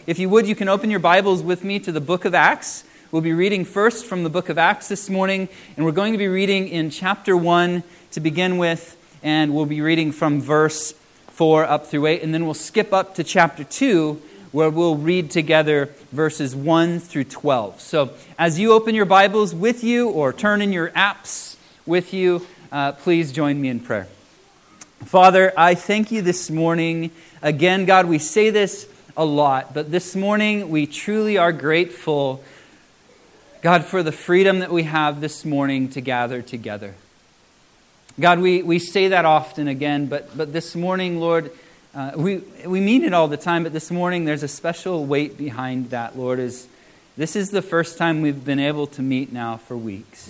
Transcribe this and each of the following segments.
if you would, you can open your Bibles with me to the book of Acts. We'll be reading first from the book of Acts this morning, and we're going to be reading in chapter 1 to begin with, and we'll be reading from verse 4 up through 8, and then we'll skip up to chapter 2, where we'll read together verses 1 through 12. So as you open your Bibles with you, or turn in your apps with you, please join me in prayer. Father, I thank you this morning. Again, God, we say this a lot, but this morning we truly are grateful, God, for the freedom that we have this morning to gather together. God, we say that often again, but this morning, Lord, we mean it all the time, but this morning there's a special weight behind that, Lord. This is the first time we've been able to meet now for weeks.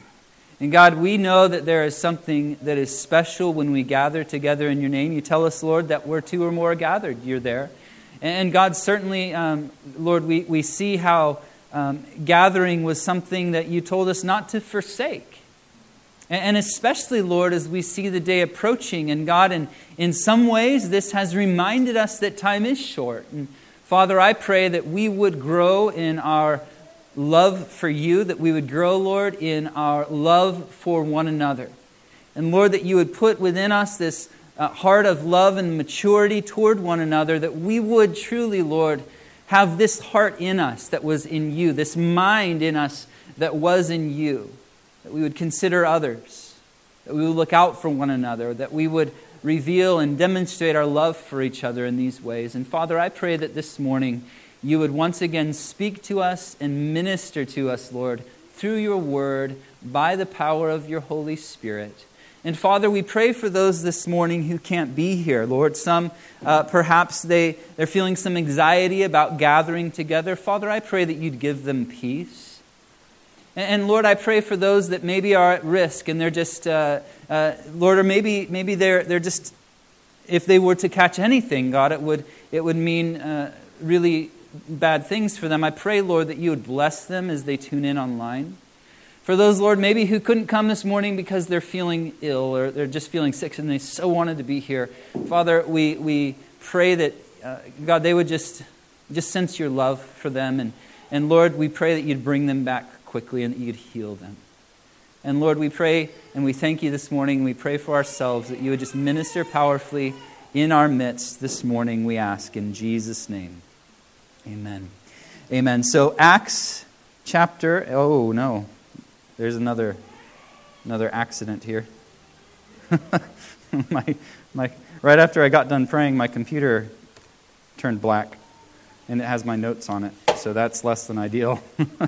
And God, we know that there is something that is special when we gather together in your name. You tell us, Lord, that where two or more are gathered, you're there. And God, certainly, Lord, we see how gathering was something that you told us not to forsake. And especially, Lord, as we see the day approaching. And God, in some ways, this has reminded us that time is short. And Father, I pray that we would grow in our love for you, that we would grow, Lord, in our love for one another. And Lord, that you would put within us this heart of love and maturity toward one another, that we would truly, Lord, have this heart in us that was in you, this mind in us that was in you, that we would consider others, that we would look out for one another, that we would reveal and demonstrate our love for each other in these ways. And Father, I pray that this morning you would once again speak to us and minister to us, Lord, through your word, by the power of your Holy Spirit. And Father, we pray for those this morning who can't be here. Lord, some perhaps they're feeling some anxiety about gathering together. Father, I pray that you'd give them peace. And Lord, I pray for those that maybe are at risk and they're just, Lord, or maybe they're just, if they were to catch anything, God, it would mean really bad things for them. I pray, Lord, that you would bless them as they tune in online. For those, Lord, maybe who couldn't come this morning because they're feeling ill or they're just feeling sick and they so wanted to be here. Father, we pray that, God, they would just sense your love for them. And Lord, we pray that you'd bring them back quickly and that you'd heal them. And Lord, we pray and we thank you this morning. We pray for ourselves that you would just minister powerfully in our midst this morning, we ask in Jesus' name. Amen. Amen. So Acts chapter, oh no, there's another accident here. my right after I got done praying, my computer turned black and it has my notes on it. So that's less than ideal.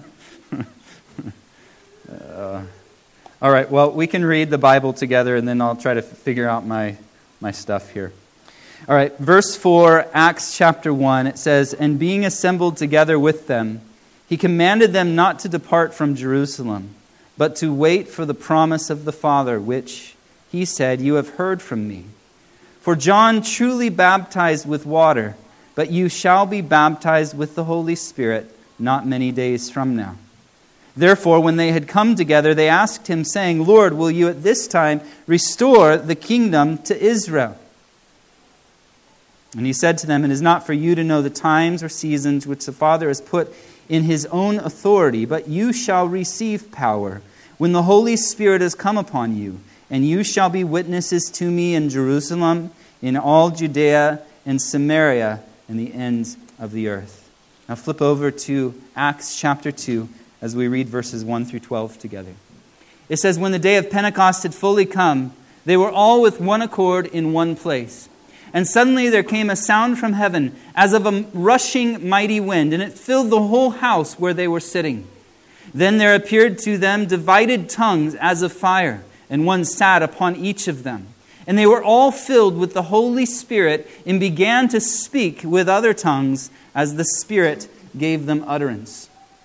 All right, well, we can read the Bible together and then I'll try to figure out my stuff here. All right, verse 4, Acts chapter 1, it says, "And being assembled together with them, he commanded them not to depart from Jerusalem, but to wait for the promise of the Father, which, he said, you have heard from me. For John truly baptized with water, but you shall be baptized with the Holy Spirit not many days from now." Therefore, when they had come together, they asked him, saying, "Lord, will you at this time restore the kingdom to Israel?" And he said to them, "It is not for you to know the times or seasons which the Father has put in his own authority, but you shall receive power when the Holy Spirit has come upon you, and you shall be witnesses to me in Jerusalem, in all Judea and Samaria, and the ends of the earth." Now flip over to Acts chapter 2 as we read verses 1 through 12 together. It says, "When the day of Pentecost had fully come, they were all with one accord in one place. And suddenly there came a sound from heaven as of a rushing mighty wind, and it filled the whole house where they were sitting. Then there appeared to them divided tongues as of fire, and one sat upon each of them. And they were all filled with the Holy Spirit and began to speak with other tongues as the Spirit gave them utterance.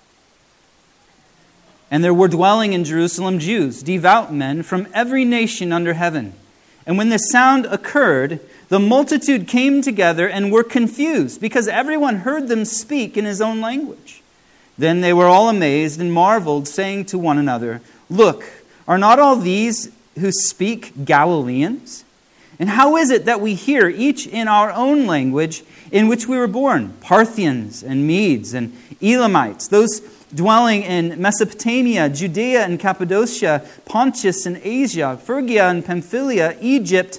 And there were dwelling in Jerusalem Jews, devout men from every nation under heaven. And when the sound occurred, the multitude came together and were confused, because everyone heard them speak in his own language. Then they were all amazed and marveled, saying to one another, "Look, are not all these who speak Galileans? And how is it that we hear, each in our own language in which we were born? Parthians and Medes and Elamites, those dwelling in Mesopotamia, Judea and Cappadocia, Pontus and Asia, Phrygia and Pamphylia, Egypt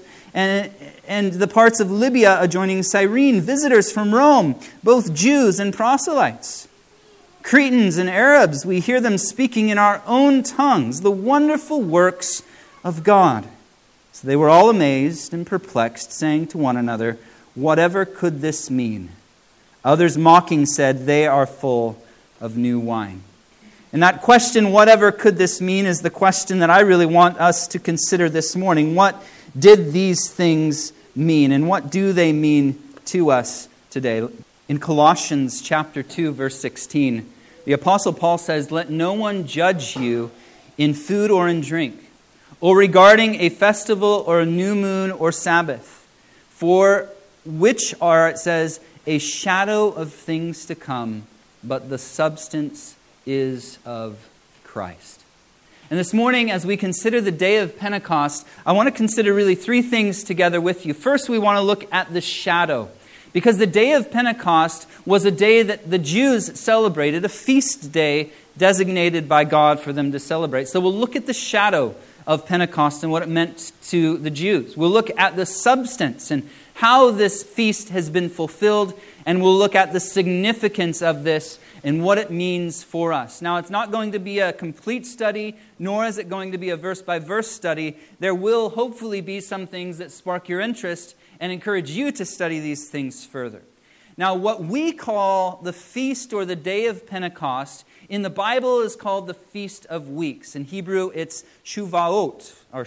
and the parts of Libya adjoining Cyrene, visitors from Rome, both Jews and proselytes. Cretans and Arabs, we hear them speaking in our own tongues the wonderful works of God. So they were all amazed and perplexed, saying to one another, "Whatever could this mean?" Others mocking said, "They are full of new wine." And that question, whatever could this mean, is the question that I really want us to consider this morning. What did these things mean, and what do they mean to us today? In Colossians chapter 2, verse 16, the Apostle Paul says, "Let no one judge you in food or in drink, or regarding a festival or a new moon or Sabbath, for which are," it says, "a shadow of things to come, but the substance is of Christ." And this morning, as we consider the day of Pentecost, I want to consider really three things together with you. First, we want to look at the shadow, because the day of Pentecost was a day that the Jews celebrated, a feast day designated by God for them to celebrate. So we'll look at the shadow of Pentecost and what it meant to the Jews. We'll look at the substance and how this feast has been fulfilled, and we'll look at the significance of this and what it means for us. Now, it's not going to be a complete study, nor is it going to be a verse-by-verse study. There will hopefully be some things that spark your interest and encourage you to study these things further. Now, what we call the feast or the day of Pentecost in the Bible is called the Feast of Weeks. In Hebrew, it's Shavuot, or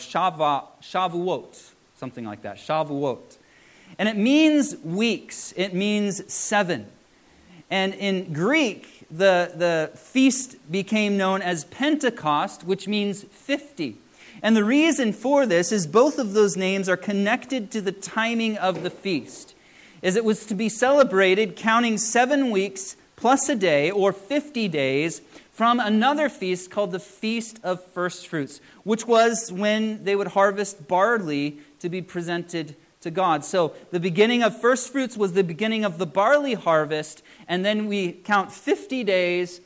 Shavuot, something like that, Shavuot. And it means weeks. It means 7. And in Greek, the feast became known as Pentecost, which means 50. And the reason for this is both of those names are connected to the timing of the feast, as it was to be celebrated counting 7 weeks plus a day, or 50 days, from another feast called the Feast of First Fruits, which was when they would harvest barley to be presented to God. So the beginning of First Fruits was the beginning of the barley harvest, and then we count 50 days,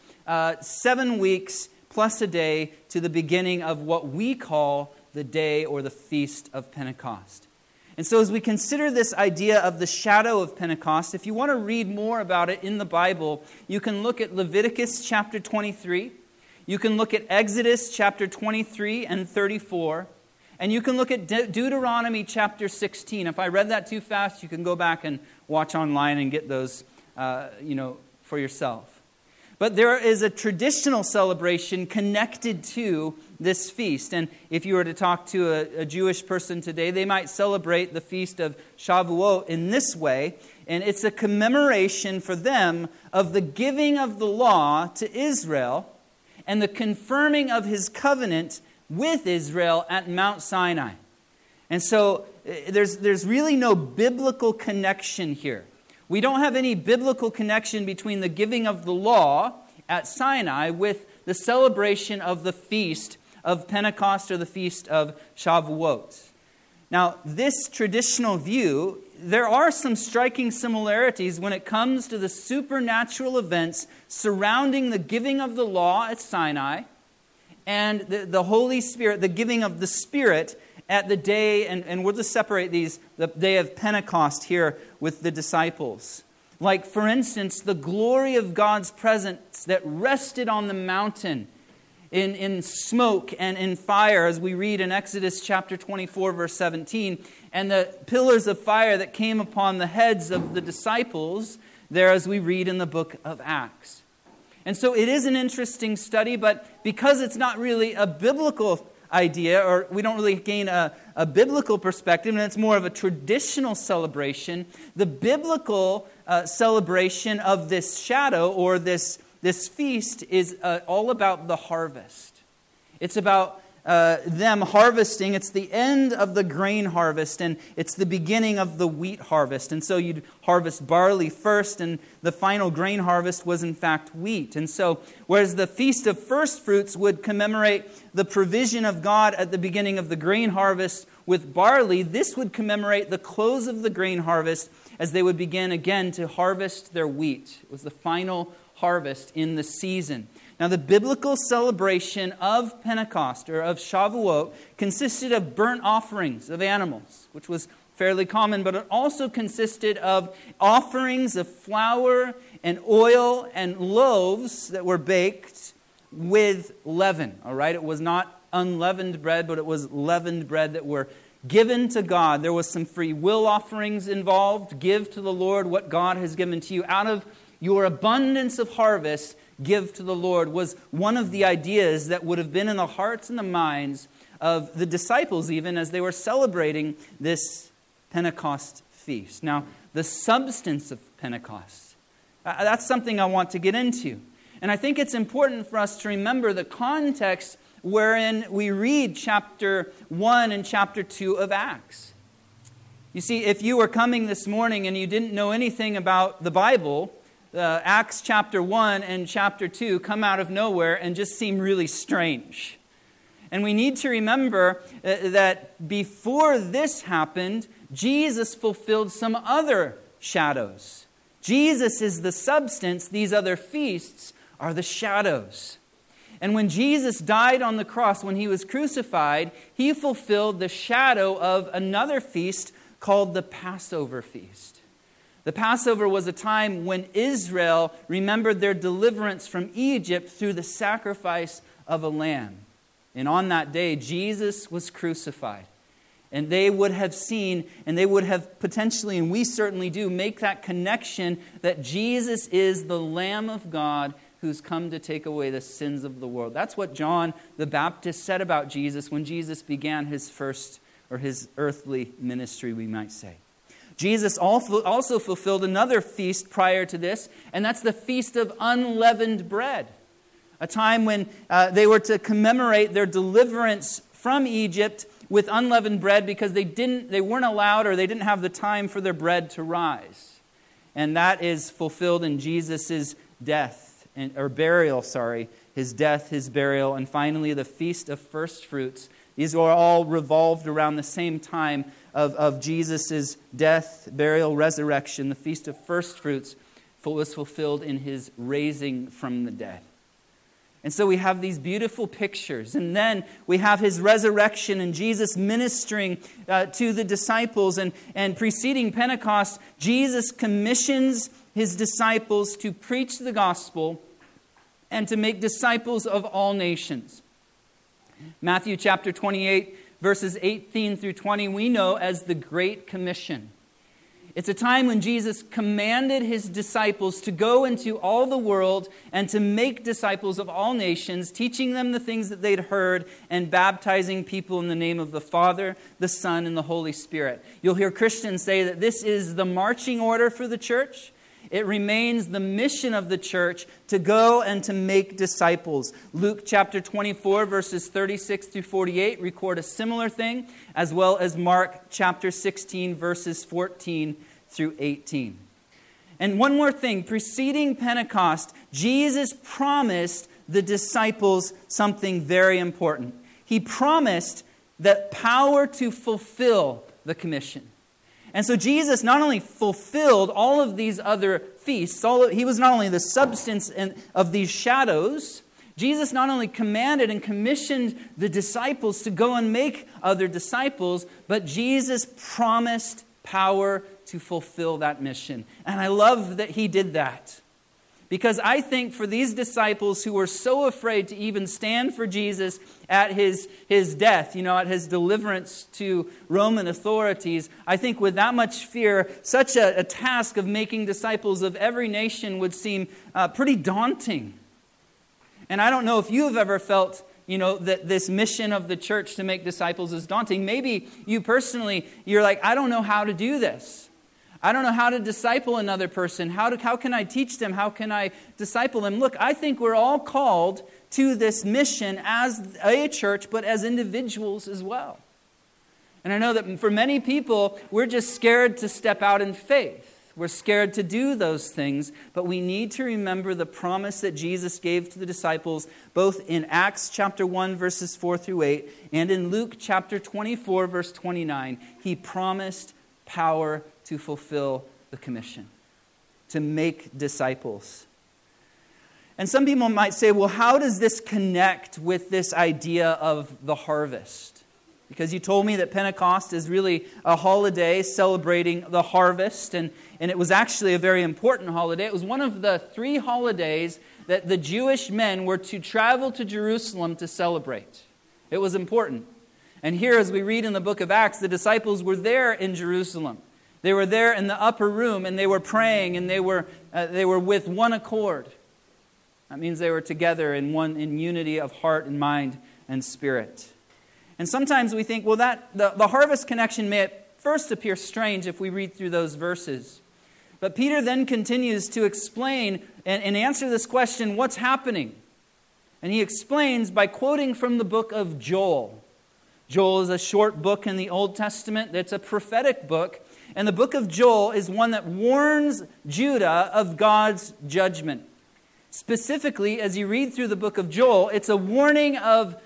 7 weeks plus a day to the beginning of what we call the day or the Feast of Pentecost. And so as we consider this idea of the shadow of Pentecost, if you want to read more about it in the Bible, you can look at Leviticus chapter 23, you can look at Exodus chapter 23 and 34, and you can look at Deuteronomy chapter 16. If I read that too fast, you can go back and watch online and get those for yourself. But there is a traditional celebration connected to this feast. And if you were to talk to a Jewish person today, they might celebrate the feast of Shavuot in this way. And it's a commemoration for them of the giving of the law to Israel and the confirming of his covenant with Israel at Mount Sinai. And so there's really no biblical connection here. We don't have any biblical connection between the giving of the law at Sinai with the celebration of the feast of Pentecost or the feast of Shavuot. Now, this traditional view, there are some striking similarities when it comes to the supernatural events surrounding the giving of the law at Sinai and the Holy Spirit, the giving of the Spirit at the day, and we'll just separate these, the day of Pentecost here with the disciples. Like, for instance, the glory of God's presence that rested on the mountain in smoke and in fire, as we read in Exodus chapter 24, verse 17, and the pillars of fire that came upon the heads of the disciples there, as we read in the book of Acts. And so it is an interesting study, but because it's not really a biblical idea, or we don't really gain a biblical perspective, and it's more of a traditional celebration, the biblical celebration of this shadow or this feast is all about the harvest. It's about them harvesting. It's the end of the grain harvest, and it's the beginning of the wheat harvest. And so you'd harvest barley first, and the final grain harvest was in fact wheat. And so, whereas the Feast of First Fruits would commemorate the provision of God at the beginning of the grain harvest, with barley, this would commemorate the close of the grain harvest as they would begin again to harvest their wheat. It was the final harvest in the season. Now, the biblical celebration of Pentecost, or of Shavuot, consisted of burnt offerings of animals, which was fairly common, but it also consisted of offerings of flour and oil and loaves that were baked with leaven. All right, it was not unleavened bread, but it was leavened bread that were given to God. There was some free will offerings involved. Give to the Lord what God has given to you. Out of your abundance of harvest, give to the Lord, was one of the ideas that would have been in the hearts and the minds of the disciples even as they were celebrating this Pentecost feast. Now, the substance of Pentecost, that's something I want to get into. And I think it's important for us to remember the context wherein we read chapter 1 and chapter 2 of Acts. You see, if you were coming this morning and you didn't know anything about the Bible, Acts chapter 1 and chapter 2 come out of nowhere and just seem really strange. And we need to remember that before this happened, Jesus fulfilled some other shadows. Jesus is the substance. These other feasts are the shadows. And when Jesus died on the cross, when he was crucified, he fulfilled the shadow of another feast called the Passover feast. The Passover was a time when Israel remembered their deliverance from Egypt through the sacrifice of a lamb. And on that day, Jesus was crucified. And they would have seen, and they would have potentially, and we certainly do, make that connection that Jesus is the Lamb of God who's come to take away the sins of the world. That's what John the Baptist said about Jesus when Jesus began his first, or his earthly ministry, we might say. Jesus also fulfilled another feast prior to this, and that's the Feast of Unleavened Bread. A time when they were to commemorate their deliverance from Egypt with unleavened bread because they weren't allowed, or they didn't have the time for their bread to rise. And that is fulfilled in Jesus' death, or burial, his death, his burial, and finally the Feast of First Fruits. These are all revolved around the same time of Jesus' death, burial, resurrection. The Feast of First Fruits was fulfilled in his raising from the dead. And so we have these beautiful pictures. And then we have his resurrection and Jesus ministering to the disciples. And preceding Pentecost, Jesus commissions his disciples to preach the gospel and to make disciples of all nations. Matthew chapter 28, verses 18 through 20, we know as the Great Commission. It's a time when Jesus commanded his disciples to go into all the world and to make disciples of all nations, teaching them the things that they'd heard and baptizing people in the name of the Father, the Son, and the Holy Spirit. You'll hear Christians say that this is the marching order for the church. It remains the mission of the church to go and to make disciples. Luke chapter 24, verses 36 through 48 record a similar thing, as well as Mark chapter 16, verses 14 through 18. And one more thing, preceding Pentecost, Jesus promised the disciples something very important. He promised that power to fulfill the commission. And so Jesus not only fulfilled all of these other feasts, he was not only the substance of these shadows, Jesus not only commanded and commissioned the disciples to go and make other disciples, but Jesus promised power to fulfill that mission. And I love that he did that. Because I think for these disciples who were so afraid to even stand for Jesus at his death, at his deliverance to Roman authorities, I think with that much fear, such a task of making disciples of every nation would seem pretty daunting. And I don't know if you have ever felt, that this mission of the church to make disciples is daunting. Maybe you personally, you're like, I don't know how to do this. I don't know how to disciple another person. How can I teach them? How can I disciple them? Look, I think we're all called to this mission as a church, but as individuals as well. And I know that for many people, we're just scared to step out in faith. We're scared to do those things, but we need to remember the promise that Jesus gave to the disciples, both in Acts chapter 1, verses 4 through 8, and in Luke chapter 24, verse 29. He promised power to fulfill the commission, to make disciples. And some people might say, well, how does this connect with this idea of the harvest? Because you told me that Pentecost is really a holiday celebrating the harvest, and it was actually a very important holiday. It was one of the 3 holidays that the Jewish men were to travel to Jerusalem to celebrate. It was important. And here, as we read in the book of Acts, the disciples were there in Jerusalem. They were there in the upper room, and they were praying, and they were with one accord. That means they were together in unity of heart and mind and spirit. And sometimes we think, well, the harvest connection may at first appear strange if we read through those verses. But Peter then continues to explain and answer this question, what's happening? And he explains by quoting from the book of Joel. Joel is a short book in the Old Testament that's a prophetic book. And the book of Joel is one that warns Judah of God's judgment. Specifically, as you read through the book of Joel, it's a warning of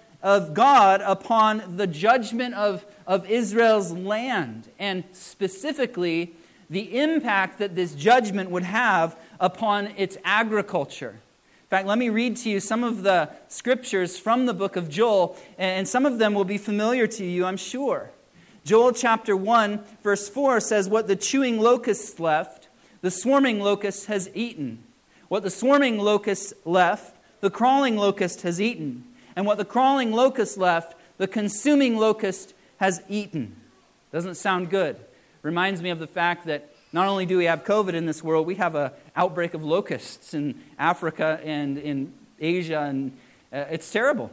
God upon the judgment of Israel's land, and specifically the impact that this judgment would have upon its agriculture. In fact, let me read to you some of the scriptures from the book of Joel, and some of them will be familiar to you, I'm sure. Joel chapter 1, verse 4 says, "What the chewing locust left, the swarming locust has eaten. What the swarming locust left, the crawling locust has eaten. And what the crawling locust left, the consuming locust has eaten." Doesn't sound good. Reminds me of the fact that not only do we have COVID in this world, we have an outbreak of locusts in Africa and in Asia, and it's terrible.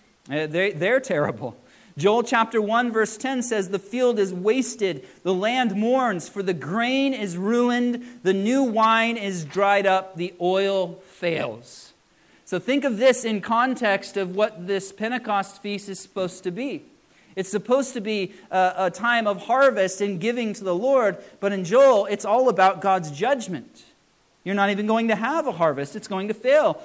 They're terrible. Joel chapter 1 verse 10 says, "The field is wasted, the land mourns, for the grain is ruined, the new wine is dried up, the oil fails." So think of this in context of what this Pentecost feast is supposed to be. It's supposed to be a time of harvest and giving to the Lord, but in Joel, it's all about God's judgment. You're not even going to have a harvest. It's going to fail.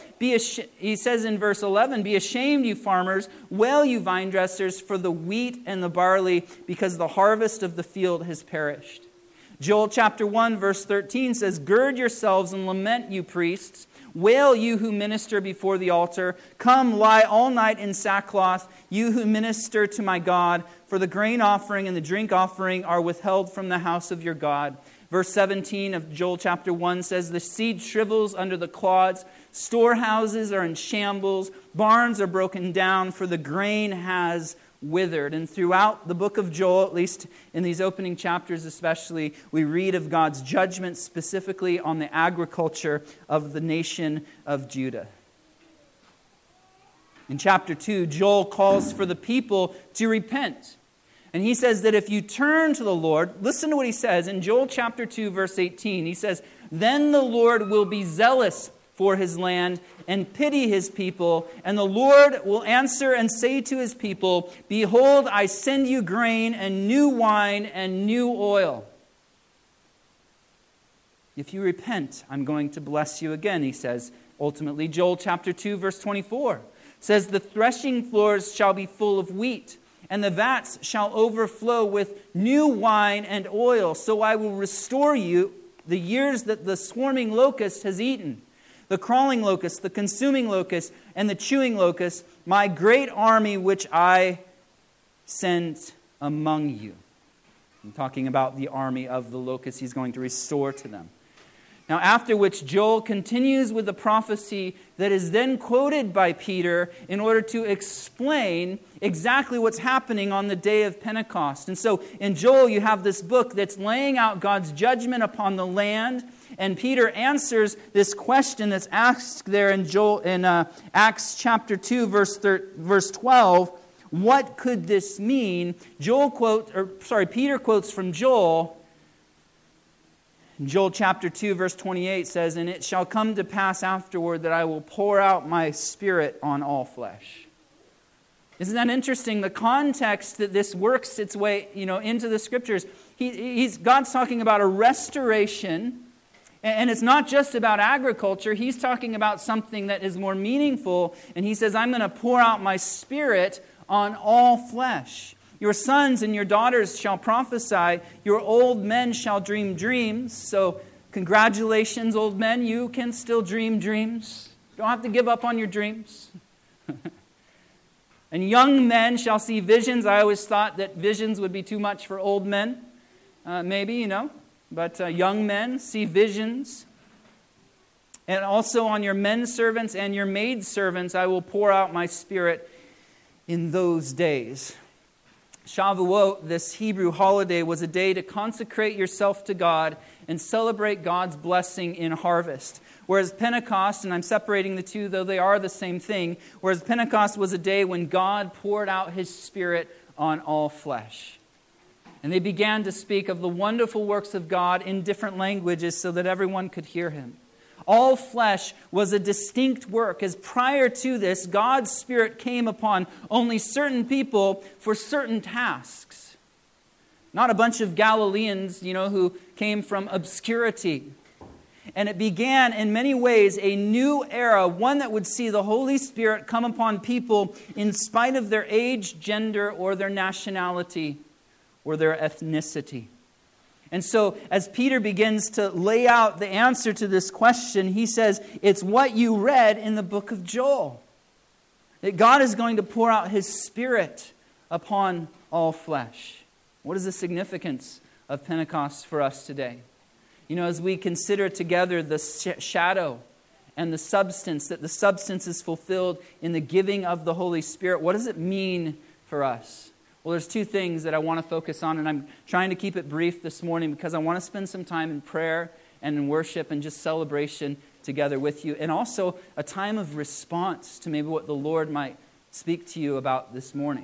He says in verse 11, "Be ashamed, you farmers, wail, you vine dressers, for the wheat and the barley, because the harvest of the field has perished." Joel chapter 1, verse 13 says, "Gird yourselves and lament, you priests. Wail, you who minister before the altar. Come, lie all night in sackcloth, you who minister to my God. For the grain offering and the drink offering are withheld from the house of your God." Verse 17 of Joel chapter 1 says, "The seed shrivels under the clods. Storehouses are in shambles. Barns are broken down, for the grain has withered." And throughout the book of Joel, at least in these opening chapters especially, we read of God's judgment specifically on the agriculture of the nation of Judah. In chapter 2, Joel calls for the people to repent. And he says that if you turn to the Lord, listen to what he says in Joel chapter 2, verse 18. He says, "Then the Lord will be zealous for his land and pity his people, and the Lord will answer and say to his people, 'Behold, I send you grain and new wine and new oil.' If you repent, I'm going to bless you again," he says. Ultimately, Joel chapter 2, verse 24 says, "The threshing floors shall be full of wheat, and the vats shall overflow with new wine and oil. So I will restore you the years that the swarming locust has eaten, the crawling locust, the consuming locust, and the chewing locust, my great army which I sent among you." I'm talking about the army of the locusts he's going to restore to them. Now, after which Joel continues with the prophecy that is then quoted by Peter in order to explain exactly what's happening on the day of Pentecost. And so in Joel, you have this book that's laying out God's judgment upon the land, and Peter answers this question that's asked there in Acts chapter 2, verse 12. What could this mean? Peter quotes from Joel. Joel chapter 2, verse 28 says, "And it shall come to pass afterward that I will pour out my spirit on all flesh." Isn't that interesting? The context that this works its way, into the Scriptures. God's talking about a restoration, and it's not just about agriculture. He's talking about something that is more meaningful, and he says, I'm going to pour out my Spirit on all flesh. Your sons and your daughters shall prophesy. Your old men shall dream dreams. So congratulations, old men. You can still dream dreams. Don't have to give up on your dreams. And young men shall see visions. I always thought that visions would be too much for old men. Maybe. But young men see visions. And also on your men servants and your maid servants I will pour out my Spirit in those days. Shavuot, this Hebrew holiday, was a day to consecrate yourself to God and celebrate God's blessing in harvest. Whereas Pentecost, and I'm separating the two, though they are the same thing, whereas Pentecost was a day when God poured out His Spirit on all flesh. And they began to speak of the wonderful works of God in different languages so that everyone could hear Him. All flesh was a distinct work, as prior to this, God's Spirit came upon only certain people for certain tasks. Not a bunch of Galileans, who came from obscurity. And it began in many ways a new era, one that would see the Holy Spirit come upon people in spite of their age, gender, or their nationality, or their ethnicity. And so, as Peter begins to lay out the answer to this question, he says, it's what you read in the book of Joel. That God is going to pour out His Spirit upon all flesh. What is the significance of Pentecost for us today? As we consider together the shadow and the substance, that the substance is fulfilled in the giving of the Holy Spirit, what does it mean for us? Well, there's two things that I want to focus on, and I'm trying to keep it brief this morning because I want to spend some time in prayer and in worship and just celebration together with you, and also a time of response to maybe what the Lord might speak to you about this morning.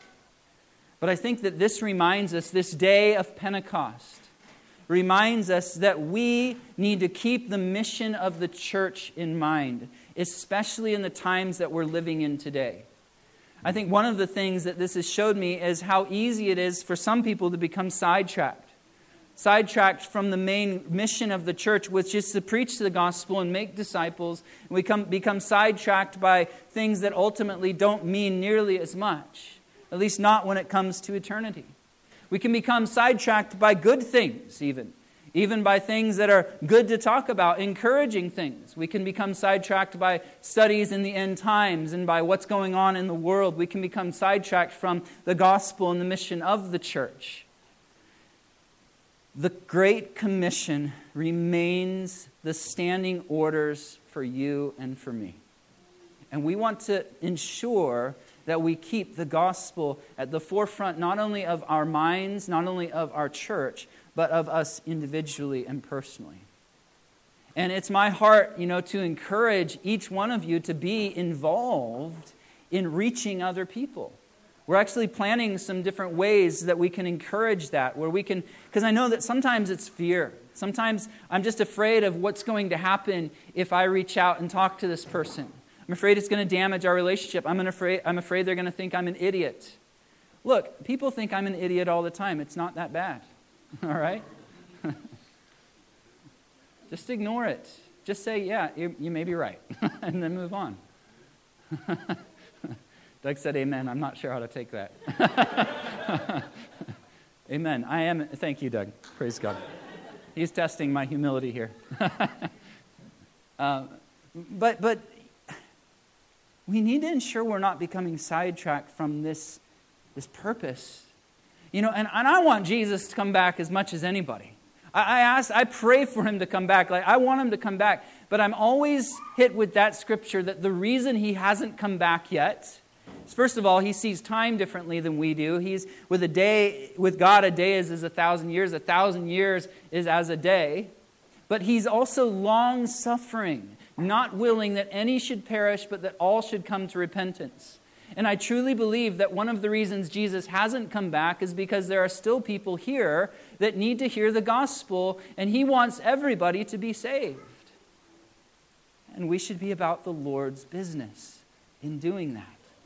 But I think that this reminds us, this day of Pentecost, reminds us that we need to keep the mission of the church in mind, especially in the times that we're living in today. I think one of the things that this has showed me is how easy it is for some people to become sidetracked. Sidetracked from the main mission of the church, which is to preach the gospel and make disciples. And we become sidetracked by things that ultimately don't mean nearly as much, at least not when it comes to eternity. We can become sidetracked by good things even by things that are good to talk about, encouraging things. We can become sidetracked by studies in the end times and by what's going on in the world. We can become sidetracked from the gospel and the mission of the church. The Great Commission remains the standing orders for you and for me. And we want to ensure that we keep the gospel at the forefront not only of our minds, not only of our church, but of us individually and personally. And it's my heart, to encourage each one of you to be involved in reaching other people. We're actually planning some different ways that we can encourage that, where we can, because I know that sometimes it's fear. Sometimes I'm just afraid of what's going to happen if I reach out and talk to this person. I'm afraid it's going to damage our relationship. I'm afraid they're going to think I'm an idiot. Look, people think I'm an idiot all the time. It's not that bad. All right? Just ignore it. Just say, yeah, you may be right. And then move on. Doug said amen. I'm not sure how to take that. Amen. I am. Thank you, Doug. Praise God. He's testing my humility here. But we need to ensure we're not becoming sidetracked from this purpose. And I want Jesus to come back as much as anybody. I pray for Him to come back. I want Him to come back. But I'm always hit with that scripture that the reason He hasn't come back yet is, first of all, He sees time differently than we do. He's with God, a day is as 1,000 years. 1,000 years is as a day. But He's also long-suffering, not willing that any should perish, but that all should come to repentance. And I truly believe that one of the reasons Jesus hasn't come back is because there are still people here that need to hear the gospel, and He wants everybody to be saved. And we should be about the Lord's business in doing that.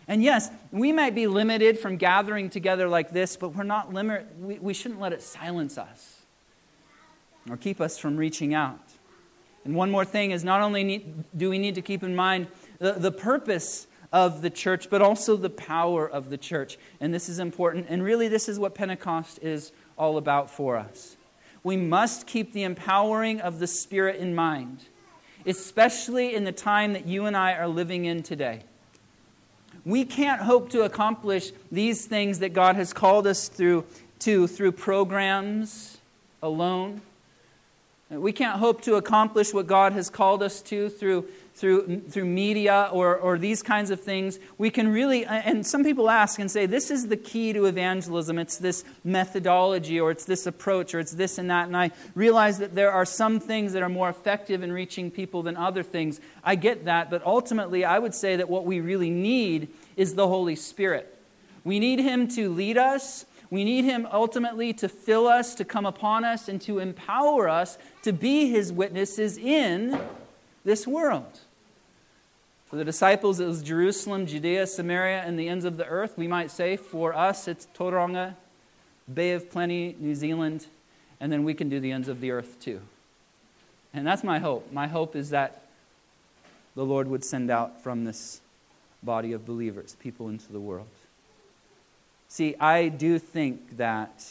And yes, we might be limited from gathering together like this, but we're not limited. We shouldn't let it silence us or keep us from reaching out. And one more thing is, not only do we need to keep in mind the purpose of the church, but also the power of the church. And this is important. And really, this is what Pentecost is all about for us. We must keep the empowering of the Spirit in mind, especially in the time that you and I are living in today. We can't hope to accomplish these things that God has called us through programs alone. We can't hope to accomplish what God has called us to through media or these kinds of things. We can really, and some people ask and say, this is the key to evangelism. It's this methodology, or it's this approach, or it's this and that. And I realize that there are some things that are more effective in reaching people than other things. I get that, but ultimately I would say that what we really need is the Holy Spirit. We need Him to lead us. We need Him ultimately to fill us, to come upon us, and to empower us to be His witnesses in this world. For the disciples, it was Jerusalem, Judea, Samaria, and the ends of the earth. We might say, for us, it's Tauranga, Bay of Plenty, New Zealand, and then we can do the ends of the earth too. And that's my hope. My hope is that the Lord would send out from this body of believers people into the world. See, I do think that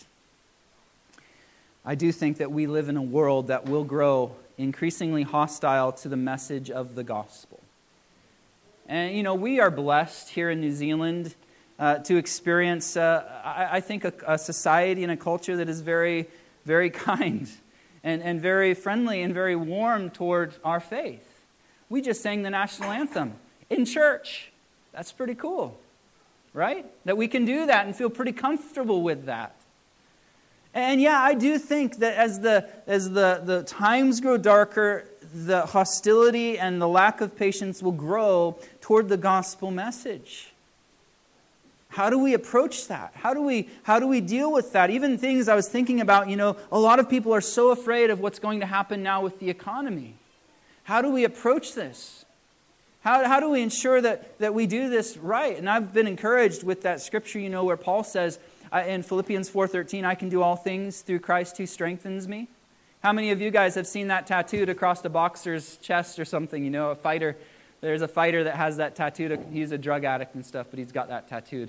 we live in a world that will grow increasingly hostile to the message of the gospel. And, we are blessed here in New Zealand to experience, I think, a society and a culture that is very, very kind and very friendly and very warm toward our faith. We just sang the national anthem in church. That's pretty cool. Right? That we can do that and feel pretty comfortable with that. And yeah, I do think that as the times grow darker, the hostility and the lack of patience will grow toward the gospel message. How do we approach that? How do we deal with that? Even things I was thinking about, a lot of people are so afraid of what's going to happen now with the economy. How do we approach this? How do we ensure that we do this right? And I've been encouraged with that scripture, where Paul says in Philippians 4:13, I can do all things through Christ who strengthens me. How many of you guys have seen that tattooed across a boxer's chest or something? A fighter. There's a fighter that has that tattooed. He's a drug addict and stuff, but he's got that tattooed.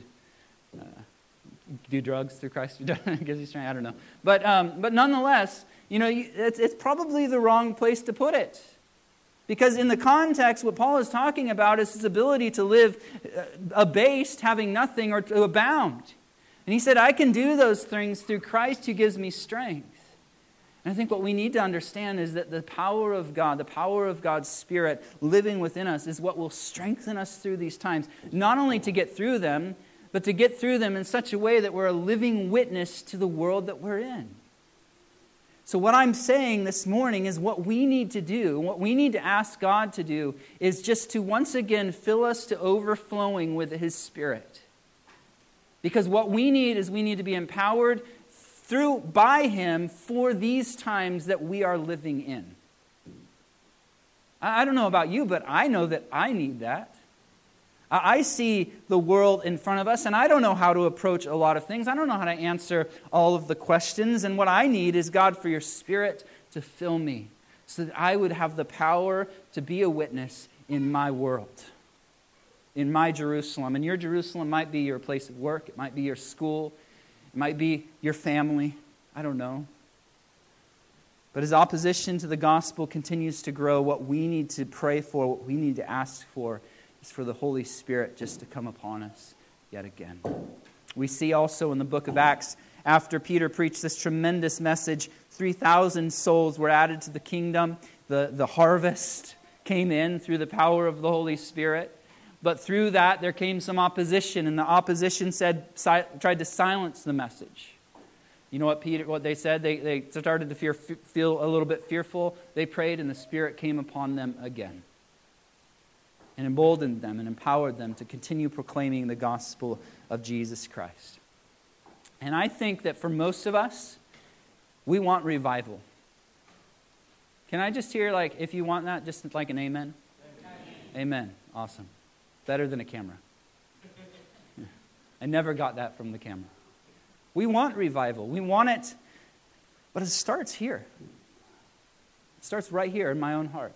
Do drugs through Christ? I guess he's trying. I don't know. But nonetheless, it's probably the wrong place to put it. Because in the context, what Paul is talking about is his ability to live abased, having nothing, or to abound. And he said, I can do those things through Christ who gives me strength. And I think what we need to understand is that the power of God, the power of God's Spirit living within us is what will strengthen us through these times. Not only to get through them, but to get through them in such a way that we're a living witness to the world that we're in. So what I'm saying this morning is what we need to do, what we need to ask God to do, is just to once again fill us to overflowing with His Spirit. Because what we need is we need to be empowered by Him for these times that we are living in. I don't know about you, but I know that I need that. I see the world in front of us, and I don't know how to approach a lot of things. I don't know how to answer all of the questions. And what I need is, God, for your Spirit to fill me so that I would have the power to be a witness in my world, in my Jerusalem. And your Jerusalem might be your place of work. It might be your school. It might be your family. I don't know. But as opposition to the gospel continues to grow, what we need to pray for, what we need to ask for, for the Holy Spirit just to come upon us yet again. We see also in the book of Acts, after Peter preached this tremendous message, 3,000 souls were added to the kingdom. The harvest came in through the power of the Holy Spirit. But through that, there came some opposition, and the opposition tried to silence the message. You know what they said? They started to feel a little bit fearful. They prayed, and the Spirit came upon them again, and emboldened them and empowered them to continue proclaiming the gospel of Jesus Christ. And I think that for most of us, we want revival. Can I just hear, if you want that, just like an amen? Amen. Amen. Awesome. Better than a camera. I never got that from the camera. We want revival. We want it, but it starts here. It starts right here in my own heart.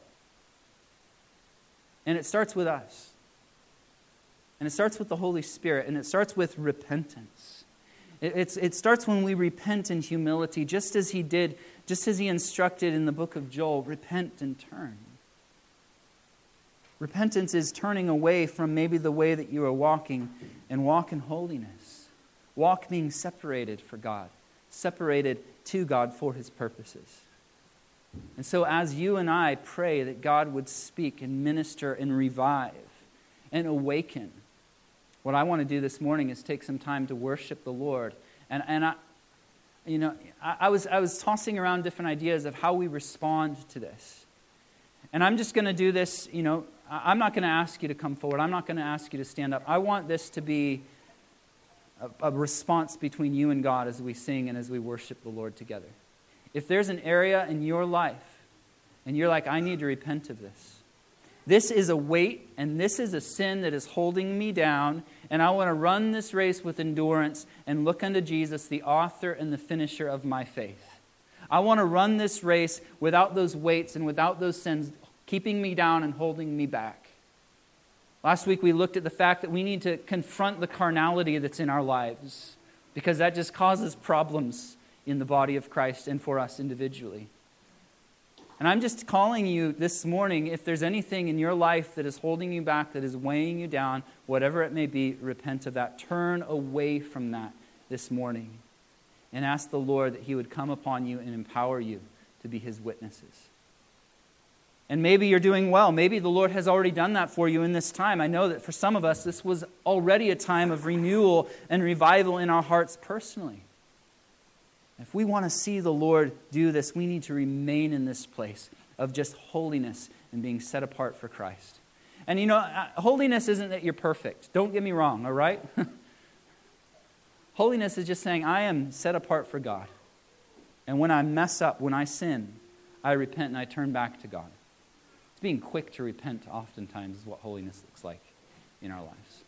And it starts with us. And it starts with the Holy Spirit, and it starts with repentance. It starts when we repent in humility, just as he did, just as he instructed in the book of Joel, repent and turn. Repentance is turning away from maybe the way that you are walking and walk in holiness. Walk being separated for God, separated to God for his purposes. And so as you and I pray that God would speak and minister and revive and awaken, what I want to do this morning is take some time to worship the Lord. And I was tossing around different ideas of how we respond to this. And I'm just going to do this, I'm not going to ask you to come forward. I'm not going to ask you to stand up. I want this to be a response between you and God as we sing and as we worship the Lord together. If there's an area in your life and you're like, I need to repent of this. This is a weight and this is a sin that is holding me down, and I want to run this race with endurance and look unto Jesus, the author and the finisher of my faith. I want to run this race without those weights and without those sins keeping me down and holding me back. Last week we looked at the fact that we need to confront the carnality that's in our lives, because that just causes problems in the body of Christ and for us individually. And I'm just calling you this morning, if there's anything in your life that is holding you back, that is weighing you down, whatever it may be, repent of that. Turn away from that this morning and ask the Lord that he would come upon you and empower you to be his witnesses. And maybe you're doing well. Maybe the Lord has already done that for you in this time. I know that for some of us, this was already a time of renewal and revival in our hearts personally. If we want to see the Lord do this, we need to remain in this place of just holiness and being set apart for Christ. And holiness isn't that you're perfect. Don't get me wrong, all right? Holiness is just saying, I am set apart for God. And when I mess up, when I sin, I repent and I turn back to God. It's being quick to repent oftentimes is what holiness looks like in our lives.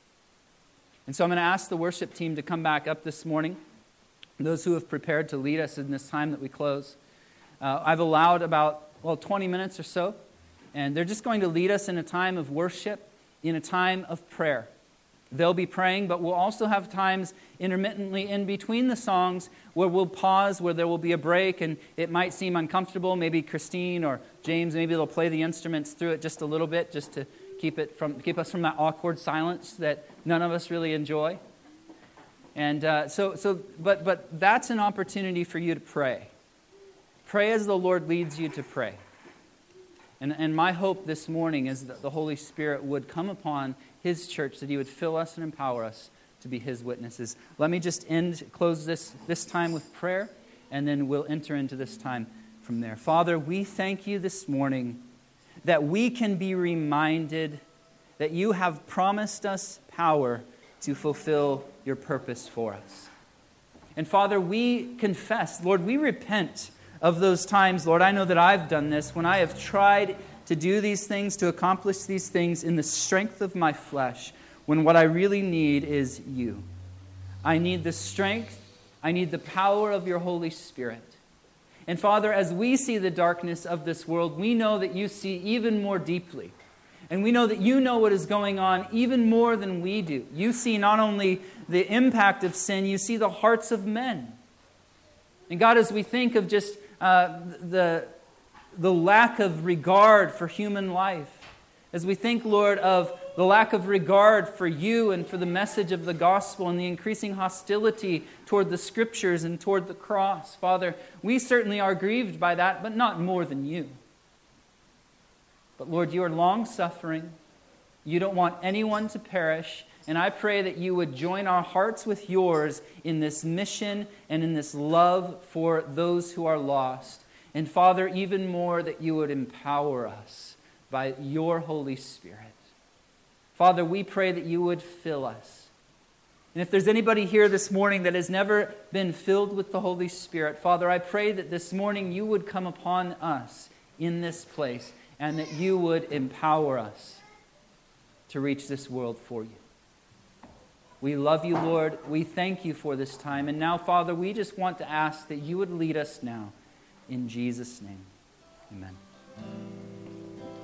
And so I'm going to ask the worship team to come back up this morning. Those who have prepared to lead us in this time that we close. I've allowed about 20 minutes or so. And they're just going to lead us in a time of worship, in a time of prayer. They'll be praying, but we'll also have times intermittently in between the songs where we'll pause, where there will be a break, and it might seem uncomfortable. Maybe Christine or James, maybe they'll play the instruments through it just a little bit, just to keep us from that awkward silence that none of us really enjoy. And but that's an opportunity for you to pray. Pray as the Lord leads you to pray. And my hope this morning is that the Holy Spirit would come upon his church, that he would fill us and empower us to be his witnesses. Let me just close this time with prayer, and then we'll enter into this time from there. Father, we thank you this morning that we can be reminded that you have promised us power to fulfill your purpose for us. And Father, we confess, Lord, we repent of those times, Lord, I know that I've done this, when I have tried to do these things, to accomplish these things in the strength of my flesh, when what I really need is you. I need the strength, I need the power of your Holy Spirit. And Father, as we see the darkness of this world, we know that you see even more deeply. And we know that you know what is going on even more than we do. You see not only the impact of sin, you see the hearts of men. And God, as we think of just the lack of regard for human life, as we think, Lord, of the lack of regard for you and for the message of the gospel and the increasing hostility toward the scriptures and toward the cross, Father, we certainly are grieved by that, but not more than you. But Lord, you are long-suffering. You don't want anyone to perish. And I pray that you would join our hearts with yours in this mission and in this love for those who are lost. And Father, even more, that you would empower us by your Holy Spirit. Father, we pray that you would fill us. And if there's anybody here this morning that has never been filled with the Holy Spirit, Father, I pray that this morning you would come upon us in this place, and that you would empower us to reach this world for you. We love you, Lord. We thank you for this time. And now, Father, we just want to ask that you would lead us now. In Jesus' name, amen.